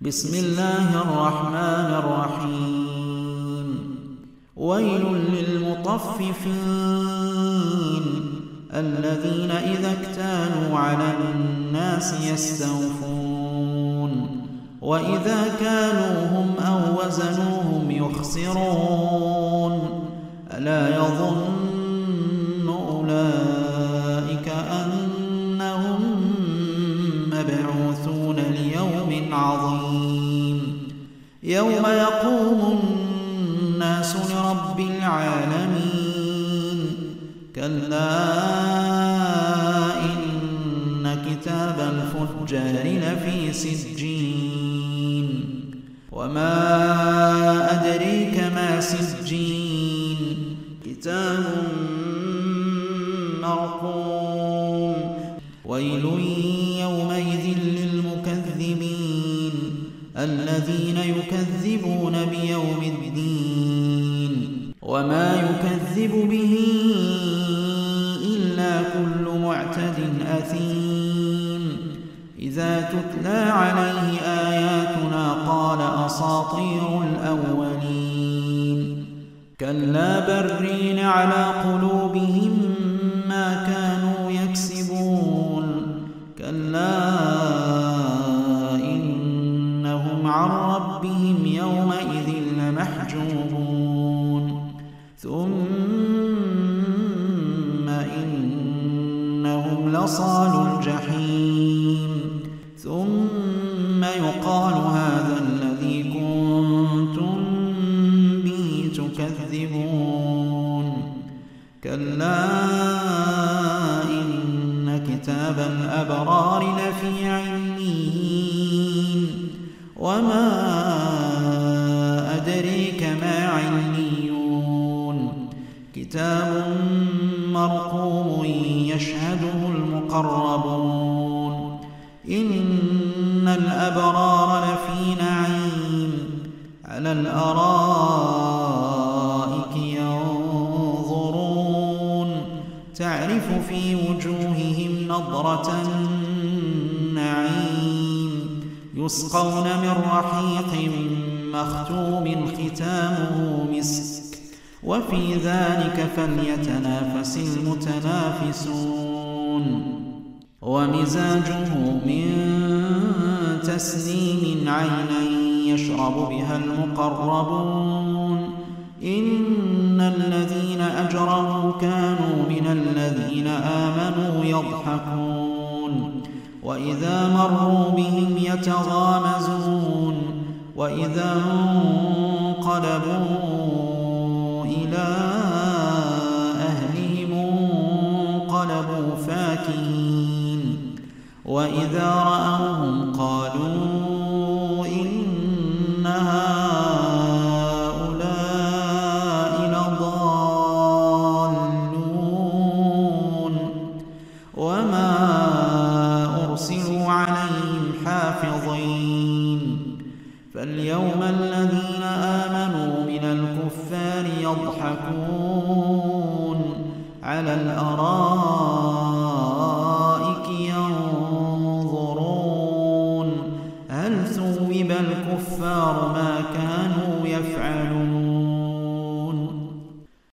بسم الله الرحمن الرحيم ويل للمطففين الذين إذا اكتالوا على الناس يستوفون وإذا كالوهم أو وزنوهم يخسرون ألا يظن أولئك أنهم مبعوثون ليوم عظيم يوم يقوم الناس لرب العالمين كلا إن كتاب الفجار لفي سجين وما أدريك ما سجين كتاب مرقوم ويل يومئذ للمكذبين الذين يكذبون بيوم الدين وما يكذب به إلا كل معتد أثيم إذا تتلى عليه آياتنا قال أساطير الأولين كلا برين على قلوبهم ما كانوا يكسبون كلا إنهم عن ربهم يومئذ لمحجوبون ثم إنهم لصالوا الجحيم ثم يقال هذا الذي كنتم به تكذبون كلا إن كتاب الأبرار لفي عليين وما أدريك ما عليون كتاب مرقوم يشهده المقربون إن الأبرار لفي نعيم على الأرائك ينظرون تعرف في وجوههم نضرة النعيم يسقون من رحيق مختوم ختامه مسك وفي ذلك فليتنافس المتنافسون ومزاجه من تسنيم عينا يشرب بها المقربون إن الذين أجرموا كانوا من الذين آمنوا يضحكون وإذا مروا بهم يتغامزون وإذا انقلبوا إلى أهلهم انقلبوا فاكهين وإذا رأوهم قالوا إن هؤلاء لضالون وما أرسلوا عليهم حافظين فاليوم الذين آمنوا من الكفار يضحكون على الأرائك